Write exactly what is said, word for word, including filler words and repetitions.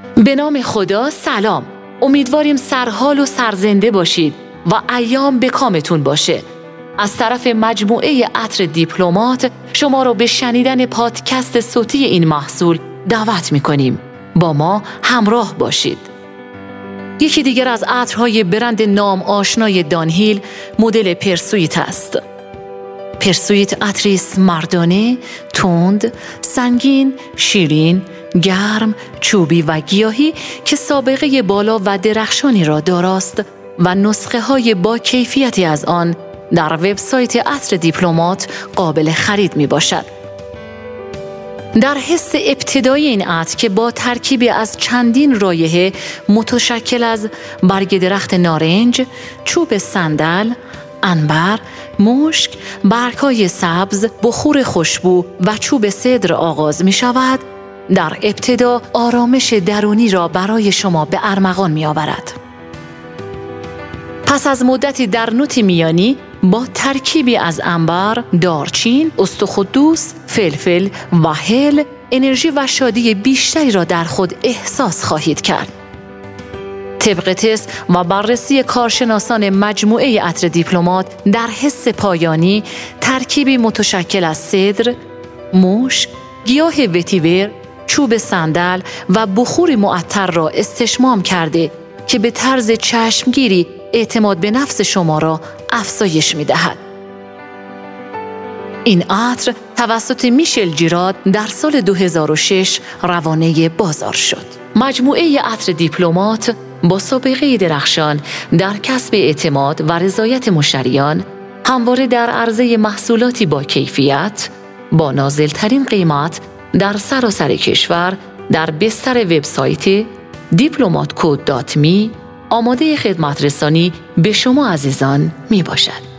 به نام خدا سلام. امیدواریم سرحال و سرزنده باشید و ایام به کامتون باشه. از طرف مجموعه عطر دیپلمات شما رو به شنیدن پادکست صوتی این محصول دعوت می‌کنیم. با ما همراه باشید. یکی دیگر از عطرهای برند نام آشنای دانهیل مدل پرسویت است. پرسویت عطری است مردانه، تند، سنگین، شیرین، گرم، چوبی و گیاهی که سابقه بالا و درخشانی را داراست و نسخه های با کیفیتی از آن در وبسایت عطر دیپلمات قابل خرید می باشد. در حس ابتدایی این عطر که با ترکیبی از چندین رایحه متشکل از برگ درخت نارنج، چوب صندل، عنبر، مشک، برگ‌های سبز، بخور خوشبو و چوب سدر آغاز می شود، در ابتدا آرامش درونی را برای شما به ارمغان می آورد. پس از مدتی در نوت میانی با ترکیبی از عنبر، دارچین، استخوان، فلفل و هل انرژی و شادی بیشتری را در خود احساس خواهید کرد. طبق تست و بررسی کارشناسان مجموعه عطر دیپلمات در حس پایانی ترکیبی متشکل از سدر، مشک، گیاه وتیور، چوب صندل و بخور معطر را استشمام کرده که به طرز چشمگیری اعتماد به نفس شما را افزایش می دهد. این عطر توسط میشل جیراد در سال دو هزار و شش روانه بازار شد. مجموعه عطر دیپلمات با سابقه درخشان در کسب اعتماد و رضایت مشتریان همواره در عرضه محصولاتی با کیفیت با نازل‌ترین قیمت در سراسر کشور در بستر وبسایت دیپلمات کد دات می آماده خدمت رسانی به شما عزیزان می باشد.